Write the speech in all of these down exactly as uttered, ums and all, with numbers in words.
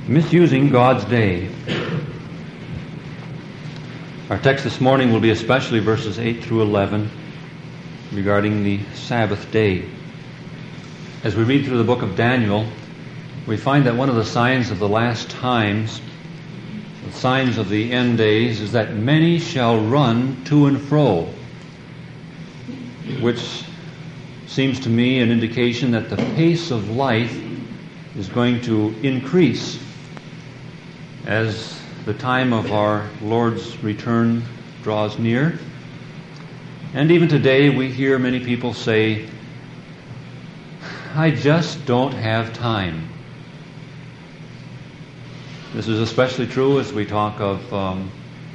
Misusing God's day. Our text this morning will be especially verses eight through eleven regarding the Sabbath day. As we read through the book of Daniel, we find that one of the signs of the last times, the signs of the end days, is that many shall run to and fro, which seems to me an indication that the pace of life is going to increase as the time of our Lord's return draws near. And even today we hear many people say, I just don't have time. This is especially true as we talk of um,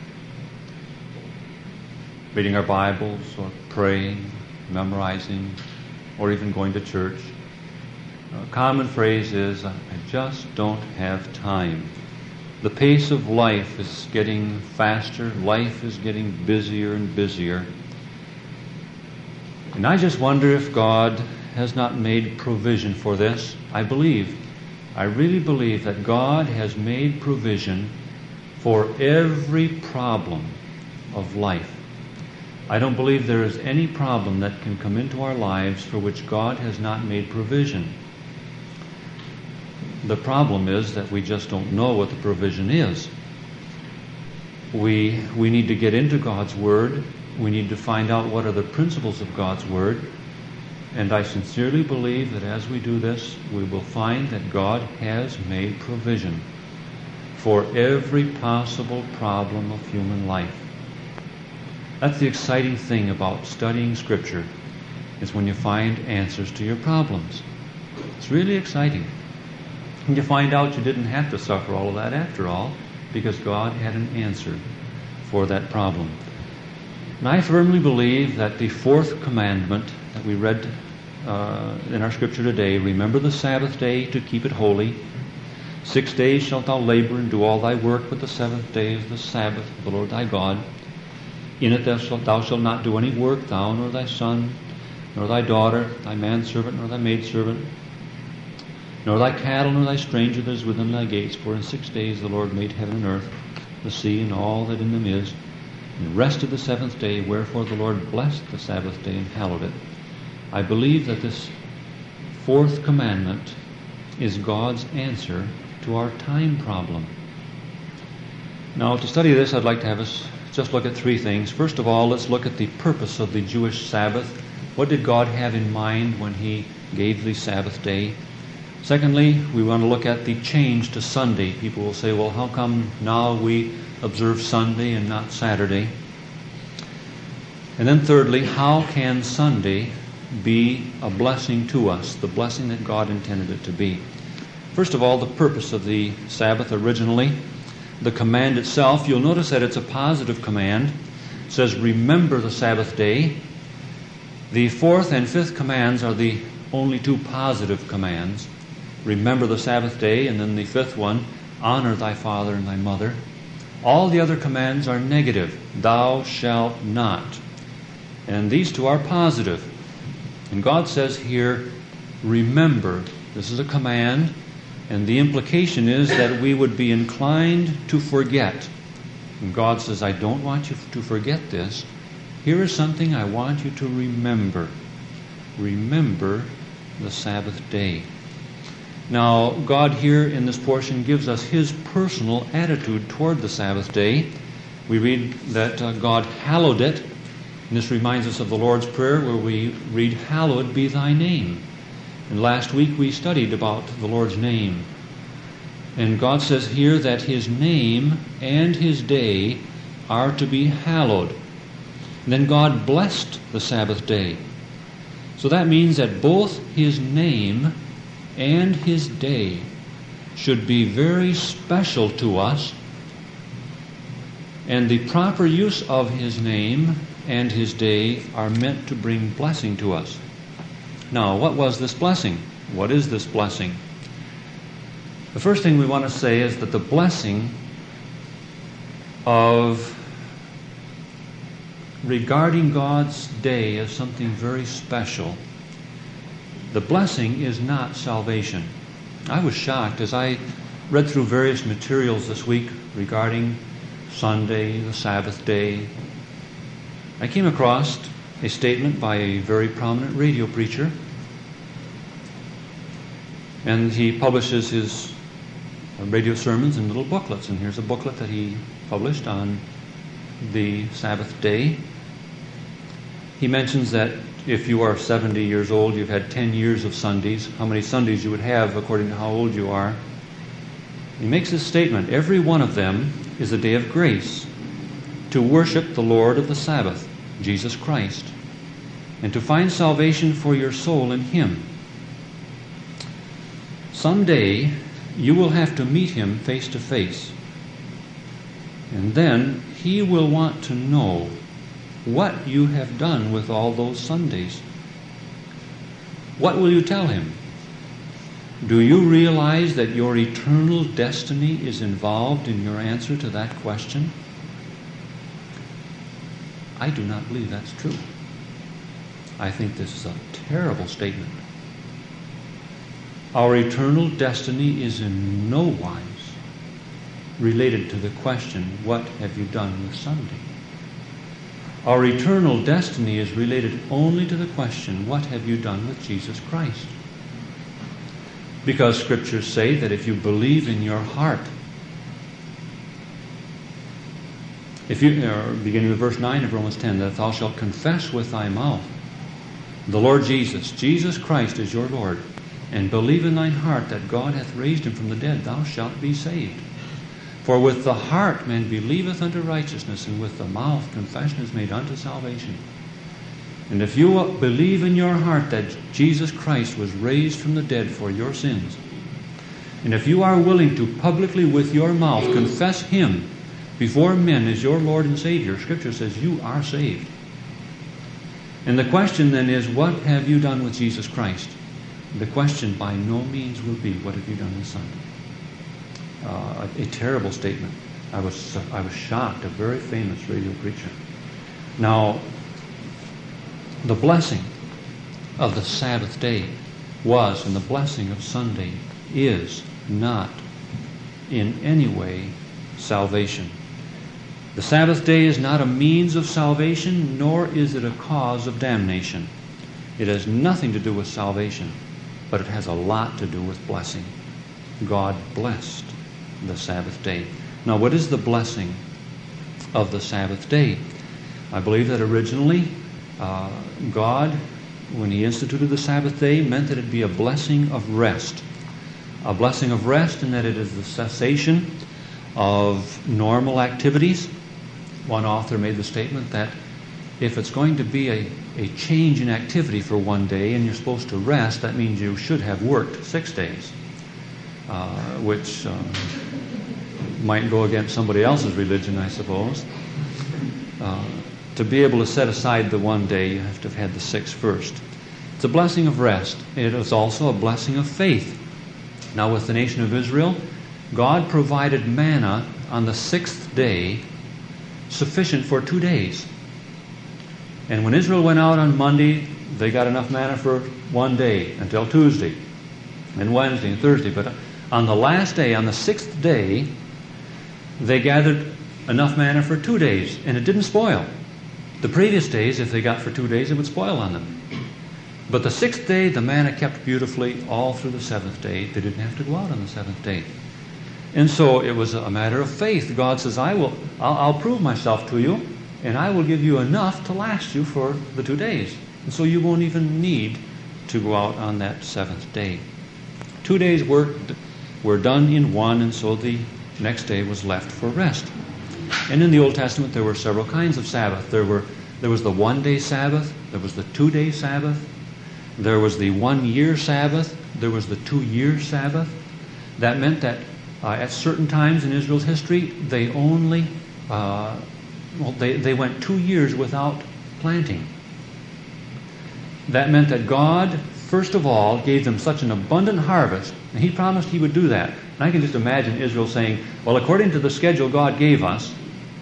reading our Bibles or praying, memorizing, or even going to church. A common phrase is, I just don't have time. The pace of life is getting faster. Life is getting busier and busier. And I just wonder if God has not made provision for this. I believe, I really believe that God has made provision for every problem of life. I don't believe there is any problem that can come into our lives for which God has not made provision. The problem is that we just don't know what the provision is. We we need to get into God's Word. We need to find out what are the principles of God's Word. And I sincerely believe that as we do this, we will find that God has made provision for every possible problem of human life. That's the exciting thing about studying Scripture, is when you find answers to your problems. It's really exciting. And you find out you didn't have to suffer all of that after all, because God had an answer for that problem. And I firmly believe that the fourth commandment that we read uh, in our Scripture today, remember the Sabbath day to keep it holy. Six days shalt thou labor and do all thy work, but the seventh day is the Sabbath of the Lord thy God. In it thou shalt, thou shalt not do any work, thou, nor thy son, nor thy daughter, thy manservant, nor thy maidservant, nor thy cattle, nor thy stranger that is within thy gates. For in six days the Lord made heaven and earth, the sea, and all that in them is, and rested the seventh day. Wherefore the Lord blessed the Sabbath day and hallowed it. I believe that this fourth commandment is God's answer to our time problem. Now, to study this, I'd like to have us just look at three things. First of all, let's look at the purpose of the Jewish Sabbath. What did God have in mind when He gave the Sabbath day? Secondly, we want to look at the change to Sunday. People will say, well, how come now we observe Sunday and not Saturday? And then thirdly, how can Sunday be a blessing to us, the blessing that God intended it to be? First of all, the purpose of the Sabbath originally. The command itself, you'll notice that it's a positive command. It says, remember the Sabbath day. The fourth and fifth commands are the only two positive commands. Remember the Sabbath day, and then the fifth one, honor thy father and thy mother. All the other commands are negative. Thou shalt not. And these two are positive. And God says here, remember. This is a command, and the implication is that we would be inclined to forget. And God says, I don't want you to forget this. Here is something I want you to remember. Remember the Sabbath day. Now, God here in this portion gives us His personal attitude toward the Sabbath day. We read that uh, God hallowed it. And this reminds us of the Lord's Prayer where we read, hallowed be thy name. And last week we studied about the Lord's name. And God says here that His name and His day are to be hallowed. And then God blessed the Sabbath day. So that means that both His name and His day should be very special to us, and the proper use of His name and His day are meant to bring blessing to us. Now, what was this blessing? What is this blessing? The first thing we want to say is that the blessing of regarding God's day as something very special, the blessing is not salvation. I was shocked as I read through various materials this week regarding Sunday, the Sabbath day. I came across a statement by a very prominent radio preacher, and he publishes his radio sermons in little booklets, and here's a booklet that he published on the Sabbath day. He mentions that if you are seventy years old, you've had ten years of Sundays, how many Sundays you would have according to how old you are. He makes this statement: every one of them is a day of grace to worship the Lord of the Sabbath, Jesus Christ, and to find salvation for your soul in Him. Someday you will have to meet Him face to face, and then He will want to know what you have done with all those Sundays. What will you tell Him? Do you realize that your eternal destiny is involved in your answer to that question? I do not believe that's true. I think this is a terrible statement. Our eternal destiny is in no wise related to the question, what have you done with Sunday? Our eternal destiny is related only to the question, what have you done with Jesus Christ? Because Scriptures say that if you believe in your heart, if you, uh, beginning with verse nine of Romans ten, that thou shalt confess with thy mouth the Lord Jesus, Jesus Christ is your Lord, and believe in thine heart that God hath raised him from the dead, thou shalt be saved. For with the heart man believeth unto righteousness, and with the mouth confession is made unto salvation. And if you believe in your heart that Jesus Christ was raised from the dead for your sins, and if you are willing to publicly with your mouth confess Him before men as your Lord and Savior, Scripture says you are saved. And the question then is, what have you done with Jesus Christ? The question by no means will be, what have you done with Sunday? Uh, a, a terrible statement. I was I was shocked. A very famous radio preacher. Now, the blessing of the Sabbath day was, and the blessing of Sunday is not in any way salvation. The Sabbath day is not a means of salvation, nor is it a cause of damnation. It has nothing to do with salvation, but it has a lot to do with blessing. God blessed the Sabbath day. Now, what is the blessing of the Sabbath day? I believe that originally uh, God, when He instituted the Sabbath day, meant that it be a blessing of rest. A blessing of rest in that it is the cessation of normal activities. One author made the statement that if it's going to be a, a change in activity for one day and you're supposed to rest, that means you should have worked six days. Uh, which uh, might go against somebody else's religion, I suppose. Uh, to be able to set aside the one day, you have to have had the six first. It's a blessing of rest. It is also a blessing of faith. Now, with the nation of Israel, God provided manna on the sixth day, sufficient for two days. And when Israel went out on Monday, they got enough manna for one day until Tuesday, and Wednesday and Thursday. But on the last day, on the sixth day, they gathered enough manna for two days, and it didn't spoil. The previous days, if they got for two days, it would spoil on them. But the sixth day, the manna kept beautifully all through the seventh day. They didn't have to go out on the seventh day. And so it was a matter of faith. God says, I will, I'll, I'll prove myself to you, and I will give you enough to last you for the two days. And so you won't even need to go out on that seventh day. Two days' work were done in one, and so the next day was left for rest. And in the Old Testament, there were several kinds of Sabbath. There were there was the one-day Sabbath, there was the two-day Sabbath, there was the one-year Sabbath, there was the two-year Sabbath. That meant that uh, at certain times in Israel's history, they only uh, well, they they went two years without planting. That meant that God, first of all, gave them such an abundant harvest, and He promised He would do that. And I can just imagine Israel saying, well, according to the schedule God gave us,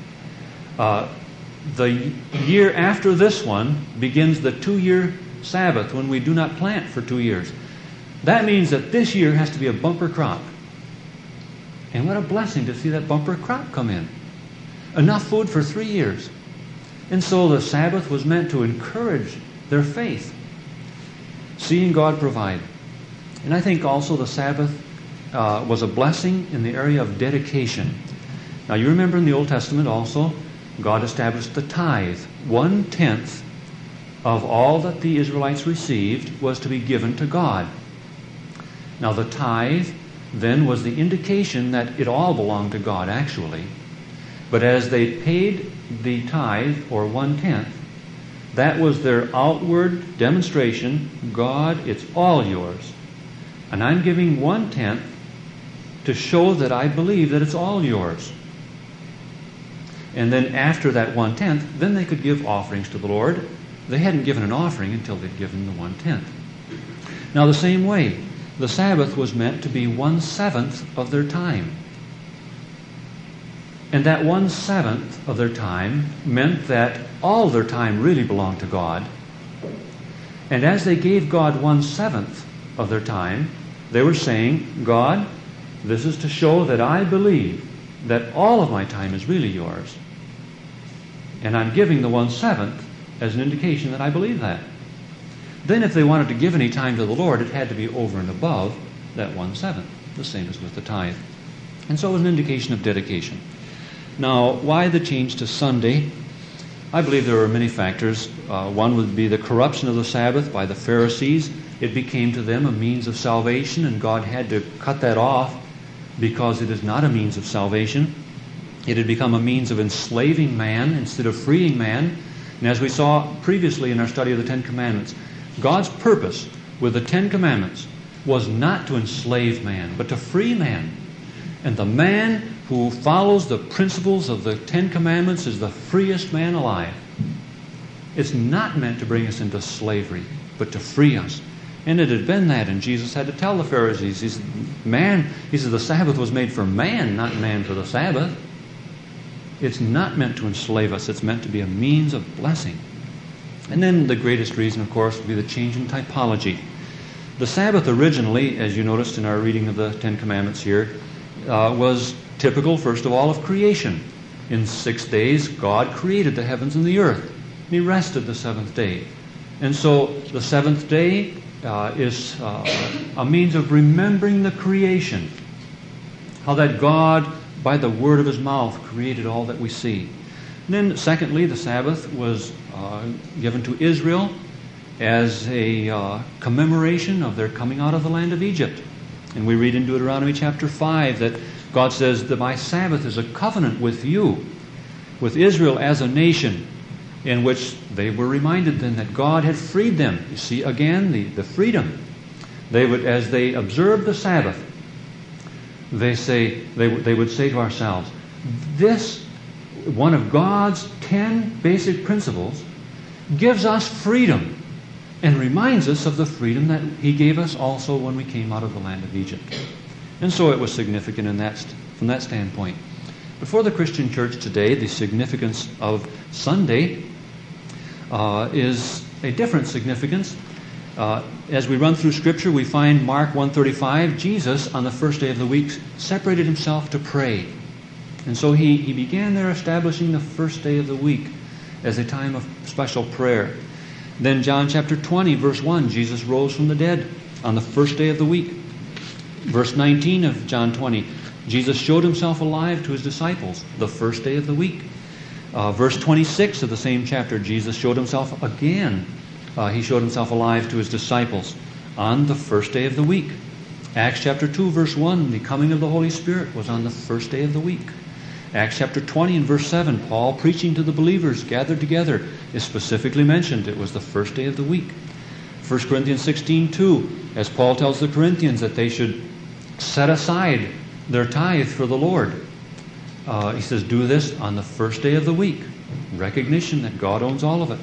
uh, the year after this one begins the two-year Sabbath when we do not plant for two years. That means that this year has to be a bumper crop. And what a blessing to see that bumper crop come in. Enough food for three years. And so the Sabbath was meant to encourage their faith, seeing God provide. And I think also the Sabbath uh, was a blessing in the area of dedication. Now you remember in the Old Testament also, God established the tithe. One-tenth of all that the Israelites received was to be given to God. Now the tithe then was the indication that it all belonged to God, actually. But as they paid the tithe, or one-tenth, that was their outward demonstration, God, it's all yours. And I'm giving one-tenth to show that I believe that it's all yours. And then after that one-tenth, then they could give offerings to the Lord. They hadn't given an offering until they'd given the one-tenth. Now the same way, the Sabbath was meant to be one-seventh of their time. And that one-seventh of their time meant that all their time really belonged to God. And as they gave God one-seventh of their time, they were saying, God, this is to show that I believe that all of my time is really yours. And I'm giving the one-seventh as an indication that I believe that. Then if they wanted to give any time to the Lord, it had to be over and above that one-seventh, the same as with the tithe. And so it was an indication of dedication. Now, why the change to Sunday? I believe there are many factors. Uh, one would be the corruption of the Sabbath by the Pharisees. It became to them a means of salvation, and God had to cut that off because it is not a means of salvation. It had become a means of enslaving man instead of freeing man. And as we saw previously in our study of the Ten Commandments, God's purpose with the Ten Commandments was not to enslave man, but to free man. And the man who follows the principles of the Ten Commandments is the freest man alive. It's not meant to bring us into slavery, but to free us. And it had been that, and Jesus had to tell the Pharisees, he said, man, he said, the Sabbath was made for man, not man for the Sabbath. It's not meant to enslave us. It's meant to be a means of blessing. And then the greatest reason, of course, would be the change in typology. The Sabbath originally, as you noticed in our reading of the Ten Commandments here, uh, was typical, first of all, of creation. In six days, God created the heavens and the earth. And He rested the seventh day. And so the seventh day uh, is uh, a means of remembering the creation. How that God, by the word of His mouth, created all that we see. And then, secondly, the Sabbath was uh, given to Israel as a uh, commemoration of their coming out of the land of Egypt. And we read in Deuteronomy chapter five that God says that my Sabbath is a covenant with you, with Israel as a nation, in which they were reminded then that God had freed them. You see, again, the, the freedom. They would, as they observed the Sabbath, they say they, they would say to ourselves, this, one of God's ten basic principles, gives us freedom and reminds us of the freedom that He gave us also when we came out of the land of Egypt. And so it was significant in that, from that standpoint. But for the Christian church today, the significance of Sunday uh, is a different significance. Uh, as we run through Scripture, we find Mark one thirty-five, Jesus, on the first day of the week, separated Himself to pray. And so he, he began there establishing the first day of the week as a time of special prayer. Then John chapter twenty, verse one, Jesus rose from the dead on the first day of the week. Verse nineteen of John twenty, Jesus showed Himself alive to His disciples the first day of the week. Uh, verse twenty-six of the same chapter, Jesus showed Himself again. Uh, he showed Himself alive to His disciples on the first day of the week. Acts chapter two, verse one, the coming of the Holy Spirit was on the first day of the week. Acts chapter twenty and verse seven, Paul preaching to the believers gathered together is specifically mentioned. It was the first day of the week. First Corinthians sixteen two, as Paul tells the Corinthians that they should set aside their tithe for the Lord. Uh, he says, do this on the first day of the week. Recognition that God owns all of it.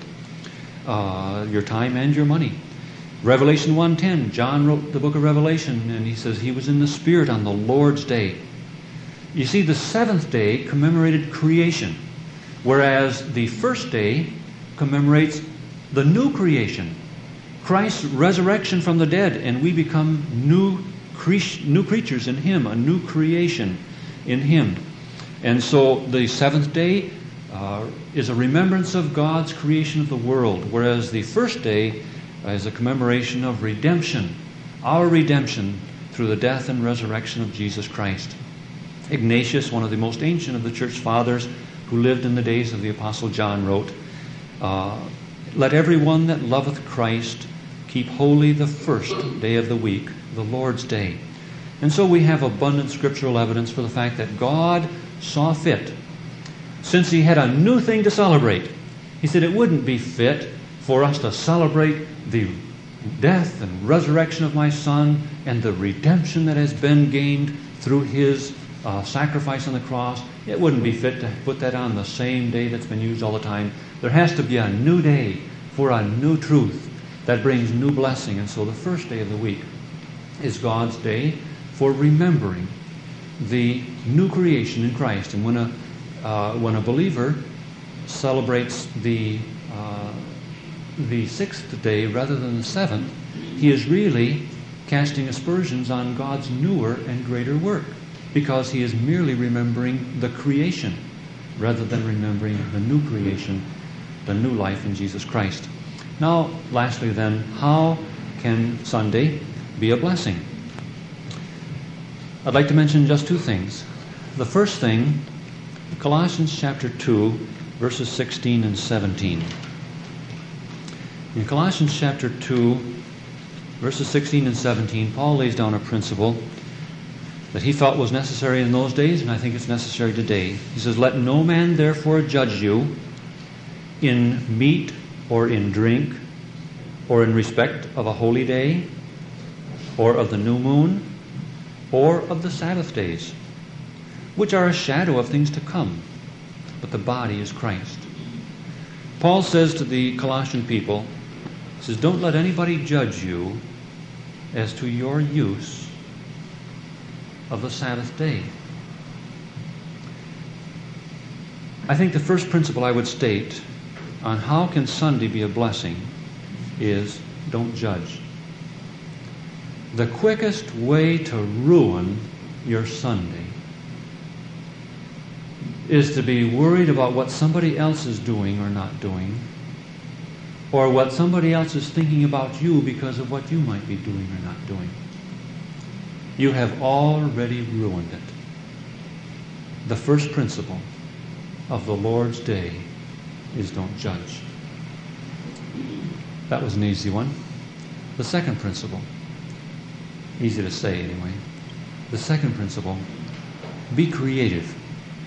Uh, your time and your money. Revelation one ten, John wrote the book of Revelation, and he says he was in the Spirit on the Lord's day. You see, the seventh day commemorated creation, whereas the first day commemorates the new creation, Christ's resurrection from the dead, and we become new, cre- new creatures in Him, a new creation. in Him. And so the seventh day uh, is a remembrance of God's creation of the world, whereas the first day is a commemoration of redemption, our redemption through the death and resurrection of Jesus Christ. Ignatius, one of the most ancient of the church fathers, who lived in the days of the Apostle John, wrote, uh, "Let everyone that loveth Christ keep holy the first day of the week, the Lord's Day." And so we have abundant scriptural evidence for the fact that God saw fit, since He had a new thing to celebrate. He said it wouldn't be fit for us to celebrate the death and resurrection of my Son and the redemption that has been gained through His uh, sacrifice on the cross. It wouldn't be fit to put that on the same day that's been used all the time. There has to be a new day for a new truth that brings new blessing. And so the first day of the week is God's day for remembering the new creation in Christ. And when a uh, when a believer celebrates the uh, the sixth day rather than the seventh, he is really casting aspersions on God's newer and greater work, because he is merely remembering the creation rather than remembering the new creation, the new life in Jesus Christ. Now, lastly then, how can Sunday be a blessing? I'd like to mention just two things. The first thing, Colossians chapter two, verses sixteen and seventeen. In Colossians chapter two, verses sixteen and seventeen, Paul lays down a principle that he felt was necessary in those days, and I think it's necessary today. He says, "Let no man therefore judge you in meat or in drink, or in respect of a holy day, or of the new moon, or of the Sabbath days, which are a shadow of things to come, but the body is Christ." Paul says to the Colossian people, he says, don't let anybody judge you as to your use of the Sabbath day. I think the first principle I would state on how can Sunday be a blessing is don't judge. The quickest way to ruin your Sunday is to be worried about what somebody else is doing or not doing, or what somebody else is thinking about you because of what you might be doing or not doing. You have already ruined it. The first principle of the Lord's Day is don't judge. That was an easy one. The second principle, easy to say anyway. The second principle, be creative.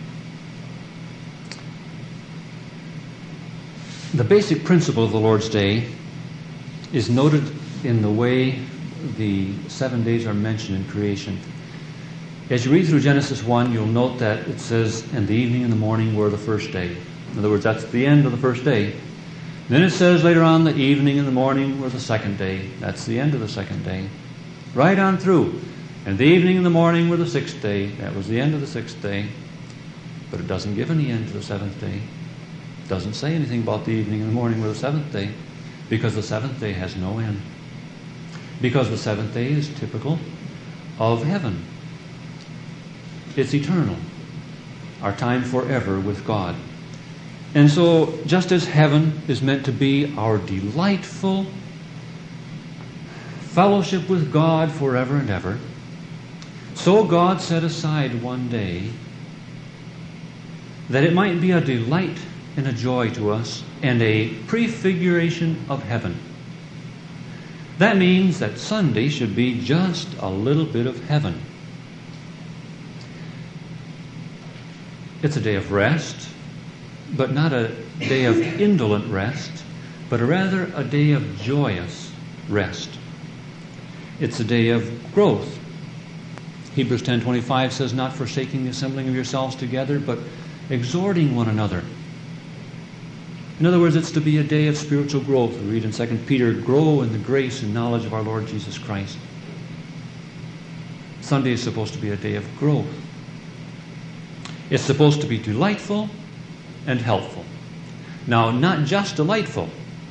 The basic principle of the Lord's Day is noted in the way the seven days are mentioned in creation. As you read through Genesis one, you'll note that it says, and the evening and the morning were the first day. In other words, that's the end of the first day. Then it says later on, the evening and the morning were the second day. That's the end of the second day. Right on through. And the evening and the morning were the sixth day. That was the end of the sixth day. But it doesn't give any end to the seventh day. It doesn't say anything about the evening and the morning were the seventh day, because the seventh day has no end. Because the seventh day is typical of heaven. It's eternal. Our time forever with God. And so, just as heaven is meant to be our delightful fellowship with God forever and ever, so God set aside one day that it might be a delight and a joy to us and a prefiguration of heaven. That means that Sunday should be just a little bit of heaven. It's a day of rest, but not a day of indolent rest, but rather a day of joyous rest. It's a day of growth. Hebrews ten twenty-five says, not forsaking the assembling of yourselves together, but exhorting one another. In other words, it's to be a day of spiritual growth. We read in Second Peter, grow in the grace and knowledge of our Lord Jesus Christ. Sunday is supposed to be a day of growth. It's supposed to be delightful and helpful. Now, not just delightful.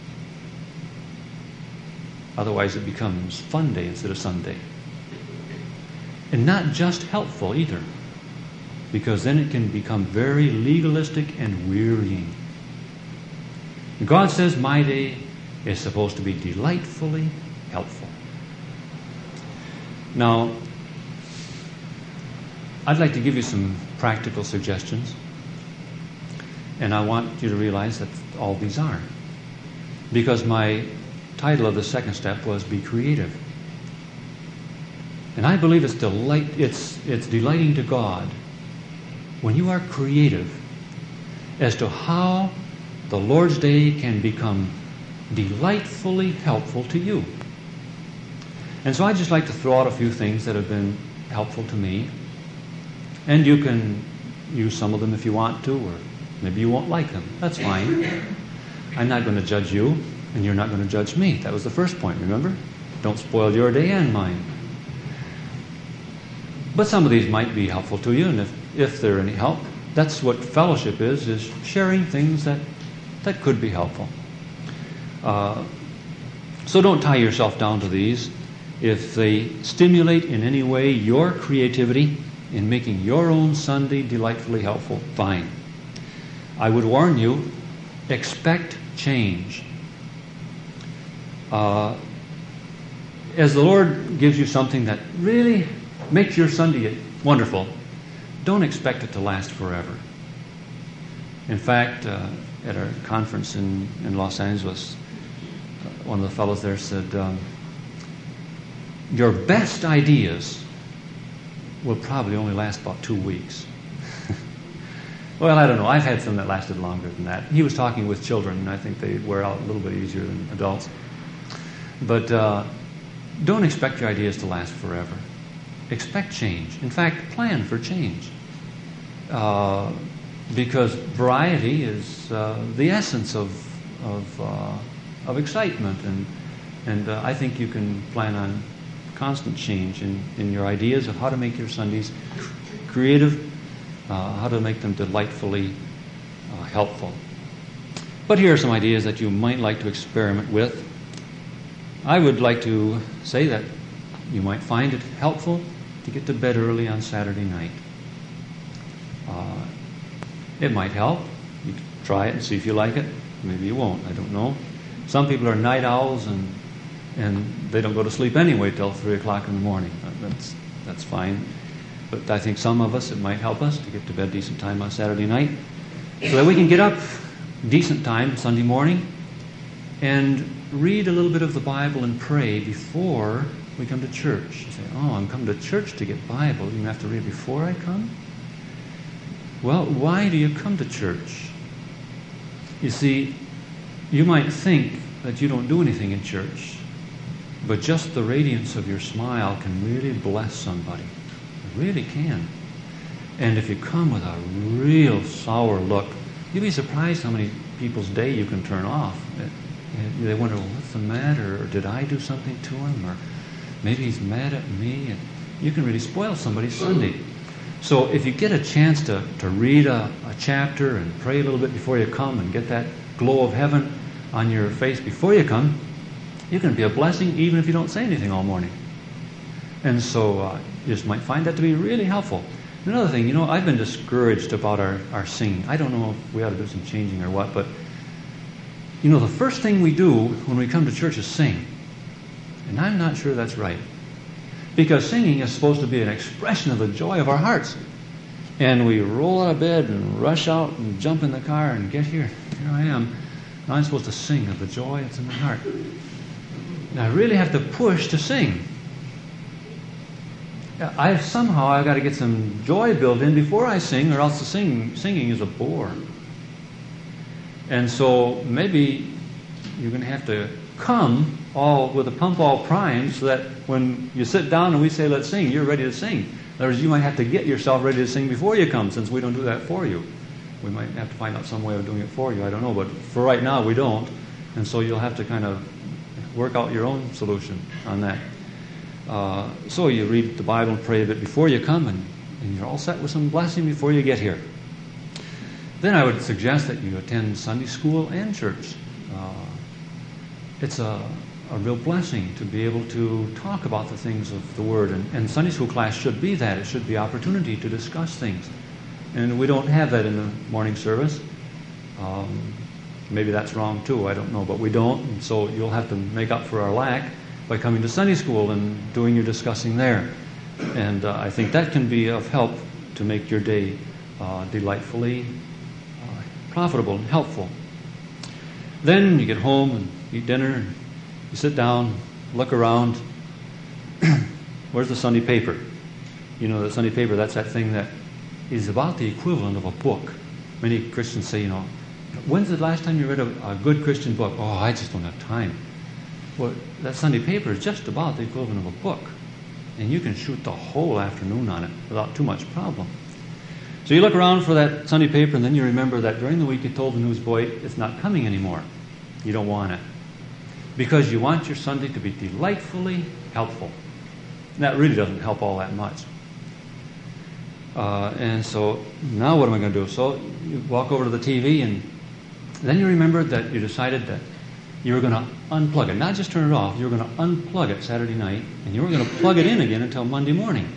Otherwise it becomes fun day instead of Sunday. And not just helpful either. because then it can become very legalistic and wearying. God says my day is supposed to be delightfully helpful. Now, I'd like to give you some practical suggestions, and I want you to realize that all these are. Because my title of the second step was Be Creative. And I believe it's delight it's it's delighting to God when you are creative as to how the Lord's day can become delightfully helpful to you. And so I'd just like to throw out a few things that have been helpful to me. And you can use some of them if you want to, or maybe you won't like them. That's fine. I'm not going to judge you, and you're not going to judge me. That was the first point, remember? Don't spoil your day and mine. But some of these might be helpful to you, and if, if they're any help, that's what fellowship is, is sharing things that, that could be helpful. Uh, so don't tie yourself down to these. If they stimulate in any way your creativity in making your own Sunday delightfully helpful, fine. I would warn you, expect change. Uh, as the Lord gives you something that really makes your Sunday wonderful, don't expect it to last forever. In fact, uh, at our conference in, in Los Angeles, uh, one of the fellows there said, um, your best ideas will probably only last about two weeks. Well, I don't know. I've had some that lasted longer than that. He was talking with children, and I think they wear out a little bit easier than adults. But uh, don't expect your ideas to last forever. Expect change. In fact, plan for change. Uh, because variety is uh, the essence of of, uh, of excitement. And, and uh, I think you can plan on constant change in, in your ideas of how to make your Sundays creative, uh, how to make them delightfully uh, helpful. But here are some ideas that you might like to experiment with. I would like to say that you might find it helpful to get to bed early on Saturday night. Uh, it might help. You can try it and see if you like it. Maybe you won't. I don't know. Some people are night owls, and and they don't go to sleep anyway till three o'clock in the morning. That's that's fine. But I think some of us, it might help us to get to bed decent time on Saturday night, so that we can get up decent time Sunday morning and read a little bit of the Bible and pray before we come to church. You say, oh, I'm coming to church to get Bible. You have to read before I come? Well, why do you come to church? You see, you might think that you don't do anything in church, but just the radiance of your smile can really bless somebody. It really can. And if you come with a real sour look, you'd be surprised how many people's day you can turn off. They wonder, well, what's the matter? Or did I do something to him? Or maybe he's mad at me. And you can really spoil somebody's Sunday. So if you get a chance to, to read a, a chapter and pray a little bit before you come and get that glow of heaven on your face before you come, you can be a blessing even if you don't say anything all morning. And so uh, you just might find that to be really helpful. Another thing, you know, I've been discouraged about our, our singing. I don't know if we ought to do some changing or what, but you know, the first thing we do when we come to church is sing. And I'm not sure that's right. Because singing is supposed to be an expression of the joy of our hearts. And we roll out of bed and rush out and jump in the car and get here. Here I am. Now I'm supposed to sing of the joy that's in my heart. And I really have to push to sing. I somehow I've got to get some joy built in before I sing, or else the sing, singing is a bore. And so maybe you're going to have to come all with a pump all primed, so that when you sit down and we say let's sing, you're ready to sing. In other words, you might have to get yourself ready to sing before you come, since we don't do that for you. We might have to find out some way of doing it for you. I don't know, but for right now we don't, and so you'll have to kind of work out your own solution on that. Uh, so you read the Bible and pray a bit before you come, and, and you're all set with some blessing before you get here. Then I would suggest that you attend Sunday school and church. Uh, it's a, a real blessing to be able to talk about the things of the Word. And, and Sunday school class should be that. It should be opportunity to discuss things And we don't have that in the morning service. Um, maybe that's wrong too, I don't know, but we don't. And so you'll have to make up for our lack by coming to Sunday school and doing your discussing there. And uh, I think that can be of help to make your day uh, delightfully uh, profitable and helpful. Then you get home and eat dinner, and you sit down, look around. Where's the Sunday paper? You know, the Sunday paper, that's that thing that is about the equivalent of a book. Many Christians say, you know, when's the last time you read a, a good Christian book? Oh, I just don't have time. Well, that Sunday paper is just about the equivalent of a book. And you can shoot the whole afternoon on it without too much problem. So you look around for that Sunday paper, and then you remember that during the week you told the newsboy it's not coming anymore. You don't want it. Because you want your Sunday to be delightfully helpful. And that really doesn't help all that much. Uh, and so now what am I going to do? So you walk over to the T V, and then you remembered that you decided that you were going to unplug it. Not just turn it off. You were going to unplug it Saturday night, and you were going to plug it in again until Monday morning.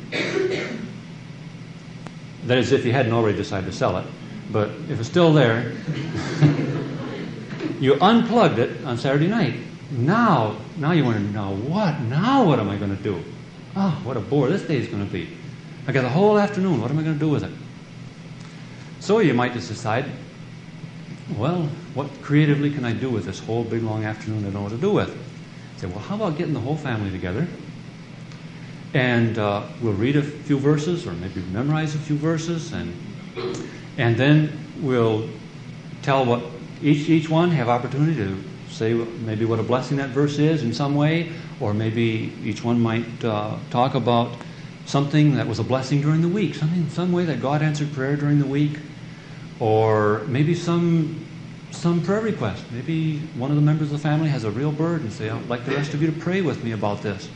That is, if you hadn't already decided to sell it. But if it's still there, you unplugged it on Saturday night. Now, now you wonder, now what? Now what am I going to do? Oh, what a bore this day is going to be. I got the whole afternoon. What am I going to do with it? So you might just decide, well, what creatively can I do with this whole big long afternoon I don't know what to do with? Say, well, how about getting the whole family together? And uh, we'll read a few verses, or maybe memorize a few verses, and and then we'll tell what each each one have opportunity to say maybe what a blessing that verse is in some way, or maybe each one might uh, talk about something that was a blessing during the week, something, some way that God answered prayer during the week, or maybe some some prayer request. Maybe one of the members of the family has a real burden and say, I'd like the rest of you to pray with me about this.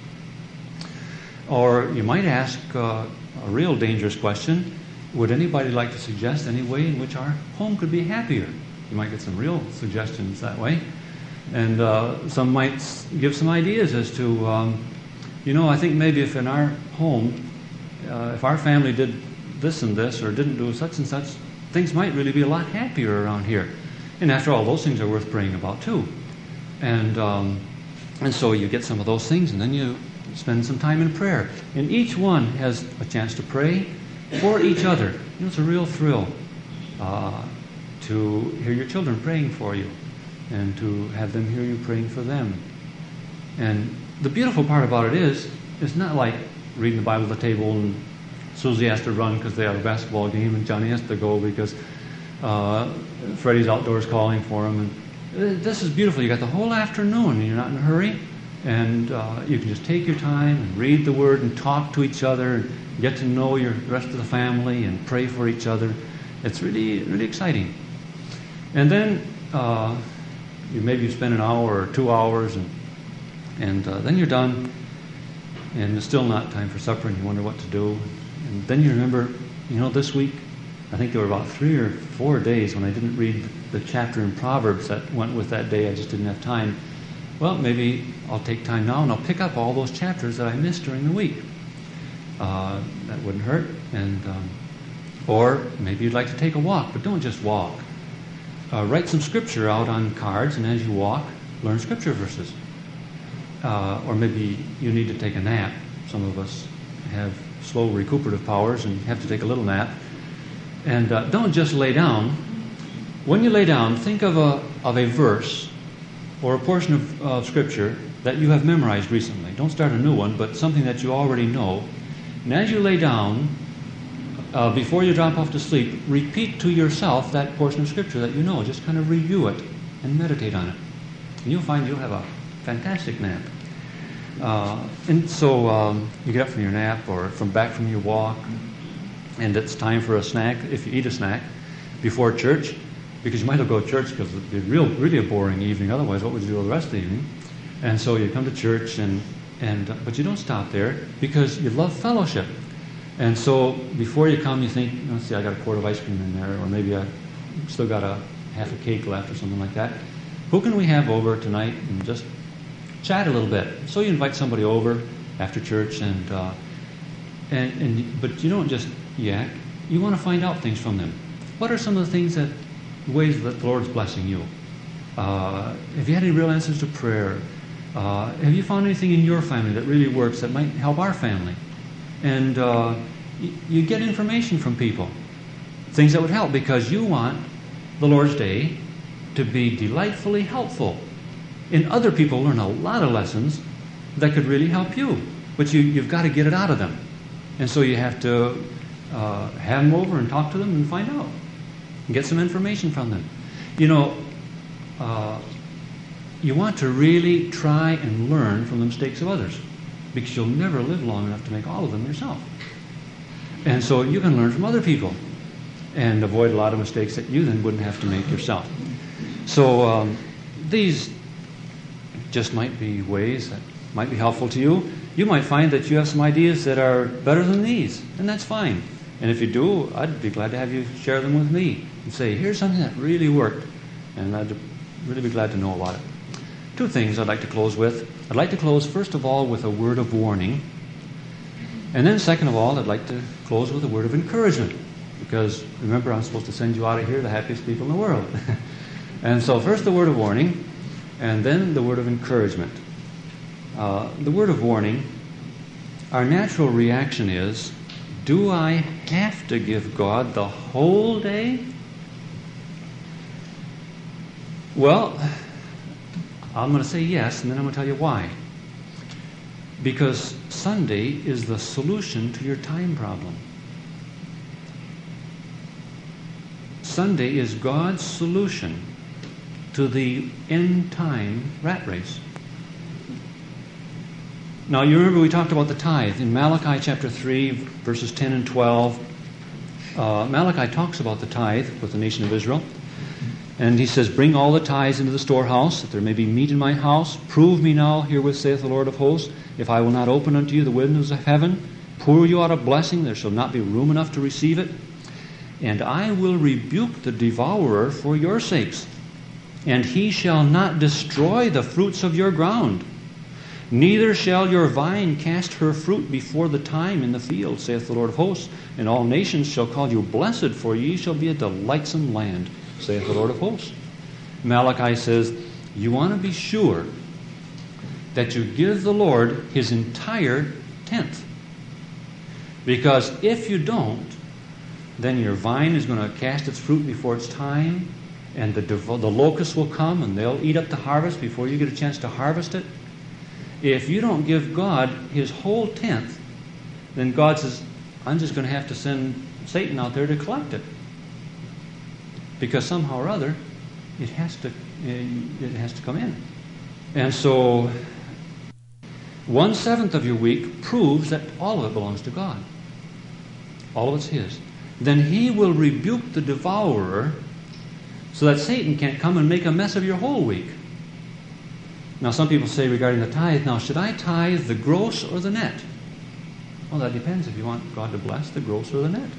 Or you might ask uh, a real dangerous question, would anybody like to suggest any way in which our home could be happier? You might get some real suggestions that way. And uh, some might give some ideas as to, um, you know, I think maybe if in our home, uh, if our family did this and this, or didn't do such and such, things might really be a lot happier around here. And after all, those things are worth praying about too. And um, and so you get some of those things, and then you spend some time in prayer. And each one has a chance to pray for each other. You know, it's a real thrill uh, to hear your children praying for you, and to have them hear you praying for them. And the beautiful part about it is, it's not like reading the Bible at the table and Susie has to run because they have a basketball game, and Johnny has to go because uh, Freddie's outdoors calling for him. And this is beautiful. You got the whole afternoon, and you're not in a hurry, and uh, you can just take your time and read the Word and talk to each other, and get to know your the rest of the family, and pray for each other. It's really, really exciting. And then uh, you maybe spend an hour or two hours, and and uh, then you're done, and it's still not time for supper, and you wonder what to do. And then you remember, you know, this week, I think there were about three or four days when I didn't read the chapter in Proverbs that went with that day. I just didn't have time. Well, maybe I'll take time now and I'll pick up all those chapters that I missed during the week. Uh, that wouldn't hurt. And um, or maybe you'd like to take a walk, but don't just walk. Uh, write some scripture out on cards, and as you walk, learn scripture verses. Uh, or maybe you need to take a nap. Some of us have slow recuperative powers and have to take a little nap. And uh, don't just lay down. When you lay down, think of a of a verse or a portion of uh, Scripture that you have memorized recently. Don't start a new one, but something that you already know. And as you lay down, uh, before you drop off to sleep, repeat to yourself that portion of Scripture that you know. Just kind of review it and meditate on it. And you'll find you'll have a fantastic nap. Uh, and so um, you get up from your nap or from back from your walk, and it's time for a snack, if you eat a snack, before church, because you might as well go to church because it'd be real, really a boring evening. Otherwise, what would you do the rest of the evening? And so you come to church, and and uh, but you don't stop there because you love fellowship. And so before you come, you think, let's see, I got a quart of ice cream in there, or maybe I still got a half a cake left or something like that. Who can we have over tonight and just chat a little bit? So you invite somebody over after church, and uh, and and but you don't just yak. you want to find out things from them. What are some of the things that, ways that the Lord's blessing you? Uh, have you had any real answers to prayer? Uh, have you found anything in your family that really works that might help our family? And uh, y- you get information from people, things that would help, because you want the Lord's Day to be delightfully helpful. And other people learn a lot of lessons that could really help you, but you, you've got to get it out of them. And so you have to uh, have them over and talk to them and find out, and get some information from them. You know, uh, you want to really try and learn from the mistakes of others, because you'll never live long enough to make all of them yourself. And so you can learn from other people and avoid a lot of mistakes that you then wouldn't have to make yourself. So um, these just might be ways that might be helpful to you. You might find that you have some ideas that are better than these, and that's fine. And if you do, I'd be glad to have you share them with me and say, here's something that really worked, and I'd really be glad to know about it. Two things I'd like to close with. I'd like to close, first of all, with a word of warning. And then, second of all, I'd like to close with a word of encouragement. Because, remember, I'm supposed to send you out of here the happiest people in the world. And so, first the word of warning, and then the word of encouragement. Uh, the word of warning, our natural reaction is, do I have to give God the whole day? Well, I'm going to say yes, and then I'm going to tell you why. Because Sunday is the solution to your time problem. Sunday is God's solution to the end time rat race. Now, you remember we talked about the tithe in Malachi chapter three, verses ten and twelve. Uh, Malachi talks about the tithe with the nation of Israel. And he says, bring all the tithes into the storehouse, that there may be meat in my house. Prove me now, herewith saith the Lord of hosts, if I will not open unto you the windows of heaven, pour you out a blessing, there shall not be room enough to receive it. And I will rebuke the devourer for your sakes, and he shall not destroy the fruits of your ground. Neither shall your vine cast her fruit before the time in the field, saith the Lord of hosts. And all nations shall call you blessed, for ye shall be a delightsome land, saith the Lord of hosts. Malachi says, you want to be sure that you give the Lord His entire tenth. Because if you don't, then your vine is going to cast its fruit before its time, and the, the locusts will come, and they'll eat up the harvest before you get a chance to harvest it. If you don't give God His whole tenth, then God says, I'm just going to have to send Satan out there to collect it. Because somehow or other, it has to it has to come in. And so, one-seventh of your week proves that all of it belongs to God. All of it's His. Then He will rebuke the devourer so that Satan can't come and make a mess of your whole week. Now, some people say regarding the tithe, now, should I tithe the gross or the net? Well, that depends if you want God to bless the gross or the net.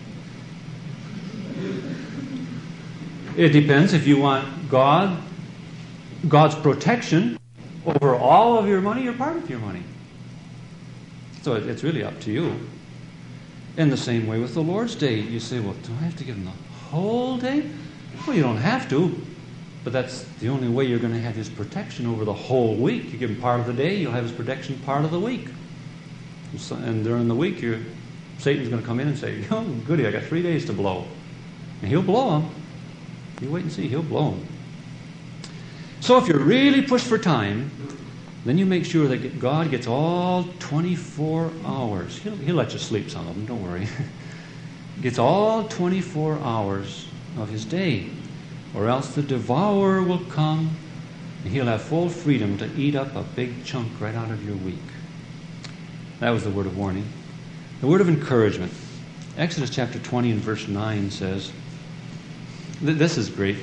It depends if you want God, God's protection over all of your money or part of your money. So it's really up to you. In the same way with the Lord's Day, you say, well, do I have to give Him the whole day? Well, you don't have to, but that's the only way you're going to have His protection over the whole week. You give Him part of the day, you'll have His protection part of the week. And during the week, you're, Satan's going to come in and say, oh, goody, I got three days to blow. And he'll blow them. You wait and see, he'll blow them. So if you're really pushed for time, then you make sure that God gets all twenty-four hours. He'll, he'll let you sleep some of them, don't worry. Gets all twenty-four hours of His day. Or else the devourer will come and he'll have full freedom to eat up a big chunk right out of your week. That was the word of warning. The word of encouragement. Exodus chapter twenty and verse nine says, this is great.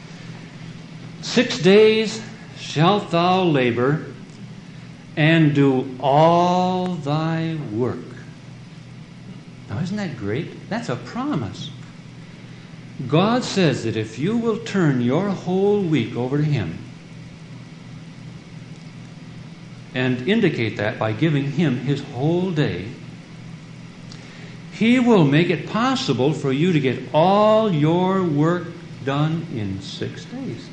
Six days shalt thou labor and do all thy work. Now, isn't that great? That's a promise. God says that if you will turn your whole week over to Him and indicate that by giving Him His whole day, He will make it possible for you to get all your work done in six days.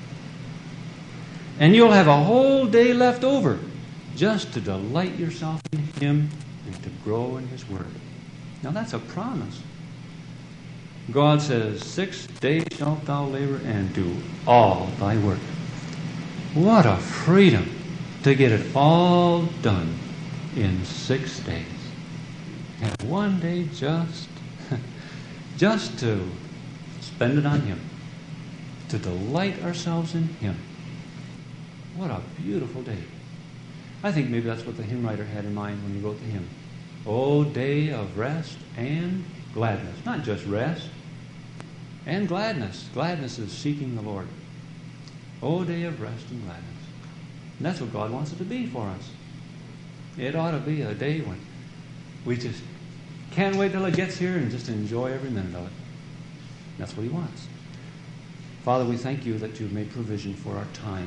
And you'll have a whole day left over just to delight yourself in Him and to grow in His Word. Now that's a promise. God says, six days shalt thou labor and do all thy work. What a freedom to get it all done in six days. And one day just, just to spend it on Him, to delight ourselves in Him. What a beautiful day. I think maybe that's what the hymn writer had in mind when he wrote the hymn. O day of rest and gladness. Not just rest, and gladness. Gladness is seeking the Lord. O day of rest and gladness. And that's what God wants it to be for us. It ought to be a day when we just can't wait till it gets here and just enjoy every minute of it. That's what He wants. Father, we thank You that You've made provision for our time.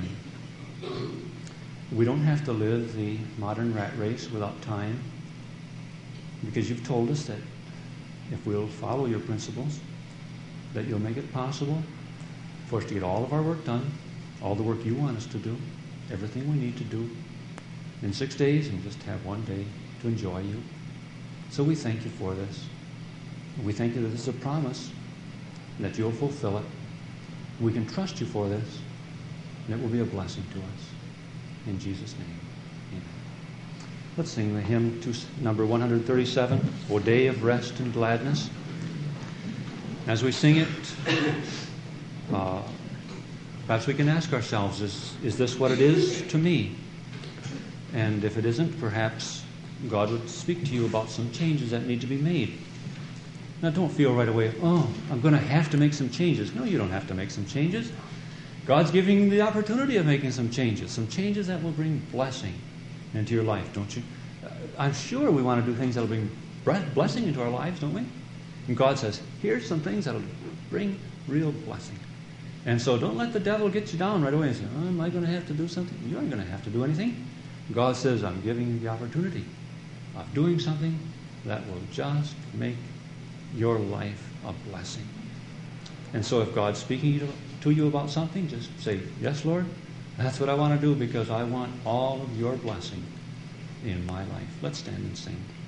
We don't have to live the modern rat race without time, because You've told us that if we'll follow Your principles, that You'll make it possible for us to get all of our work done, all the work You want us to do, everything we need to do in six days, and just have one day to enjoy You. So we thank You for this. We thank You that this is a promise, and that You'll fulfill it. We can trust You for this, and it will be a blessing to us. In Jesus' name, amen. Let's sing the hymn to number one thirty-seven, O Day of Rest and Gladness. As we sing it, uh, perhaps we can ask ourselves, is, is this what it is to me? And if it isn't, perhaps God would speak to you about some changes that need to be made. Now, don't feel right away, oh, I'm going to have to make some changes. No, you don't have to make some changes. God's giving you the opportunity of making some changes, some changes that will bring blessing into your life, don't you? I'm sure we want to do things that will bring blessing into our lives, don't we? And God says, here's some things that will bring real blessing. And so don't let the devil get you down right away and say, oh, am I going to have to do something? You aren't going to have to do anything. God says, I'm giving you the opportunity of doing something that will just make your life a blessing. And so if God's speaking to, to you about something, just say, yes, Lord, that's what I want to do because I want all of your blessing in my life. Let's stand and sing.